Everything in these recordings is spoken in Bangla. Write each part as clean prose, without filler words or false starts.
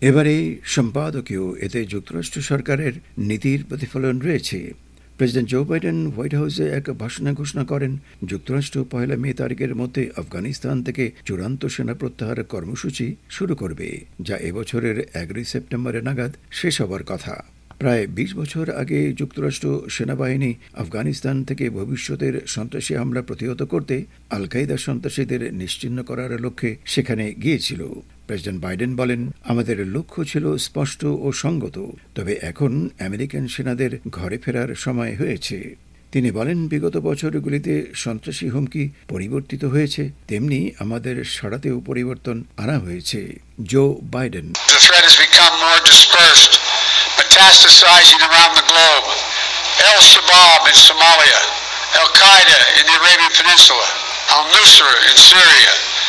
এবারে সম্পাদকীয় এতে যুক্তরাষ্ট্র সরকারের নীতির প্রতিফলন রয়েছে। প্রেসিডেন্ট জো বাইডেন হোয়াইট হাউসে এক ভাষণে ঘোষণা করেন, যুক্তরাষ্ট্র 1 মে তারিখের মধ্যে আফগানিস্তান থেকে চূড়ান্ত সেনা প্রত্যাহার কর্মসূচি শুরু করবে, যা এবছরের 11 সেপ্টেম্বরে নাগাদ শেষ হবার কথা। প্রায় 20 বছর আগে যুক্তরাষ্ট্র সেনাবাহিনী আফগানিস্তান থেকে ভবিষ্যতের সন্ত্রাসী হামলা প্রতিহত করতে আল কায়দা সন্ত্রাসীদের নিশ্চিহ্ন করার লক্ষ্যে সেখানে গিয়েছিল। প্রেসিডেন্ট বাইডেন বলেন, আমাদের লক্ষ্য ছিল স্পষ্ট ও সঙ্গত, তবে এখন আমেরিকান সেনাদের ঘরে ফেরার সময় হয়েছে। তিনি বলেন, বিগত বছরগুলিতে সন্ত্রাসী হুমকি পরিবর্তিত হয়েছে, তেমনি আমাদের সাড়াতেও পরিবর্তন আনা হয়েছে। Joe Biden, metastasizing around the globe. Al-Shabaab in Somalia, Al-Qaeda in the Arabian Peninsula, Al-Nusra in Syria,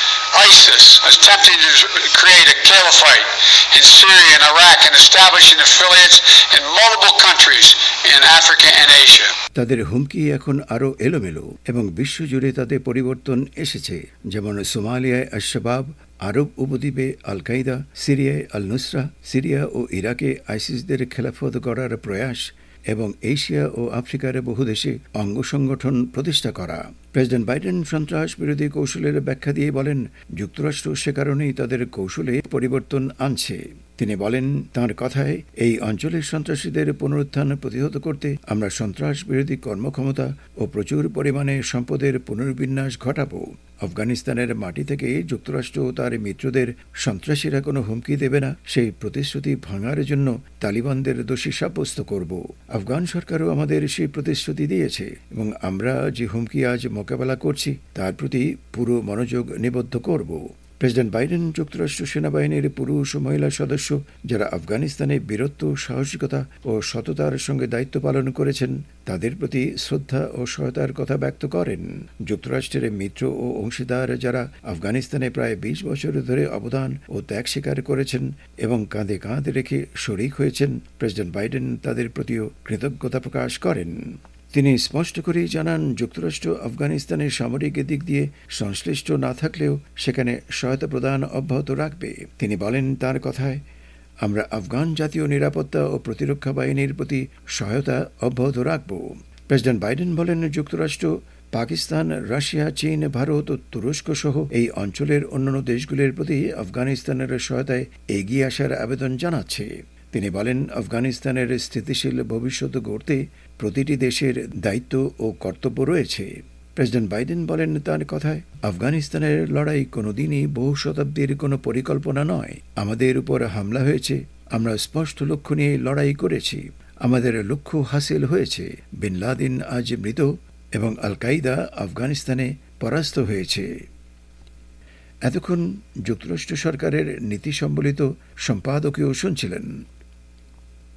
ISIS attempting to create a caliphate in Syria and Iraq and establishing affiliates in multiple countries in Africa and Asia. তাদের হুমকি এখন আরও এলোমেলো এবং বিশ্বজুড়ে তাতে পরিবর্তন এসেছে, যেমন সোমালিয়ায় আল-শাবাব, আরব উপদ্বীপে আল কায়দা, সিরিয়ায় আল নুসরা, সিরিয়া ও ইরাকে আইসিসদের খেলাফত গড়ার প্রয়াস এবং এশিয়া ও আফ্রিকার বহু দেশে অঙ্গ সংগঠন প্রতিষ্ঠা করা। প্রেসিডেন্ট বাইডেন সন্ত্রাস বিরোধী কৌশলের ব্যাখ্যা দিয়ে বলেন, যুক্তরাষ্ট্র সে কারণেই তাদের কৌশলে পরিবর্তন আনছে। তিনি বলেন, তাঁর কথায়, এই অঞ্চলের সন্ত্রাসীদের পুনরুত্থান প্রতিহত করতে আমরা সন্ত্রাস বিরোধী কর্মক্ষমতা ও প্রচুর পরিমাণে সম্পদের পুনর্বিন্যাস ঘটাবো। আফগানিস্তানের মাটি থেকে যুক্তরাষ্ট্র ও তার মিত্রদের সন্ত্রাসীরা কোনো হুমকি দেবে না, সেই প্রতিশ্রুতি ভাঙার জন্য তালিবানদের দোষী সাব্যস্ত করব। আফগান সরকারও আমাদের সেই প্রতিশ্রুতি দিয়েছে এবং আমরা যে হুমকি আজ মোকাবেলা করছি তার প্রতি পুরো মনোযোগ নিবদ্ধ করব। প্রেসিডেন্ট বাইডেন যুক্তরাষ্ট্র সেনাবাহিনীর পুরুষ ও মহিলা সদস্য যারা আফগানিস্তানে বীরত্ব, সাহসিকতা ও সততার সঙ্গে দায়িত্ব পালন করেছেন তাদের প্রতি শ্রদ্ধা ও সহায়তার কথা ব্যক্ত করেন। যুক্তরাষ্ট্রের মিত্র ও অংশীদার যারা আফগানিস্তানে প্রায় 20 বছর ধরে অবদান ও ত্যাগ স্বীকার করেছেন এবং কাঁধে কাঁধ রেখে শরিক হয়েছেন, প্রেসিডেন্ট বাইডেন তাদের প্রতিও কৃতজ্ঞতা প্রকাশ করেন। তিনি স্পষ্ট করেই জানান, যুক্তরাষ্ট্র আফগানিস্তানের সামরিক দিক দিয়ে সংশ্লিষ্ট না থাকলেও সেখানে সহায়তা প্রদান অব্যাহত রাখবে। তিনি বলেন, তার কথায়, আমরা আফগান জাতীয় নিরাপত্তা ও প্রতিরক্ষা বাহিনীর প্রতি সহায়তা অব্যাহত রাখব। প্রেসিডেন্ট বাইডেন বলেন, যুক্তরাষ্ট্র পাকিস্তান, রাশিয়া, চীন, ভারত ও তুরস্ক সহ এই অঞ্চলের অন্যান্য দেশগুলির প্রতি আফগানিস্তানের সহায়তায় এগিয়ে আসার আবেদন জানাচ্ছে। তিনি বলেন, আফগানিস্তানের স্থিতিশীল ভবিষ্যৎ গড়তে প্রতিটি দেশের দায়িত্ব ও কর্তব্য রয়েছে। প্রেসিডেন্ট বাইডেন বলেন, তার কথায়, আফগানিস্তানের লড়াই কোনোদিনই বহু শতাব্দীর কোনো পরিকল্পনা নয়। আমাদের উপর হামলা হয়েছে, আমরা স্পষ্ট লক্ষ্য নিয়ে লড়াই করেছি, আমাদের লক্ষ্য হাসিল হয়েছে। বিন লাদেন আজ মৃত এবং আল কায়দা আফগানিস্তানে পরাস্ত হয়েছে। এতক্ষণ যুক্তরাষ্ট্র সরকারের নীতি সম্বলিত সম্পাদকীয় শুনছিলেন।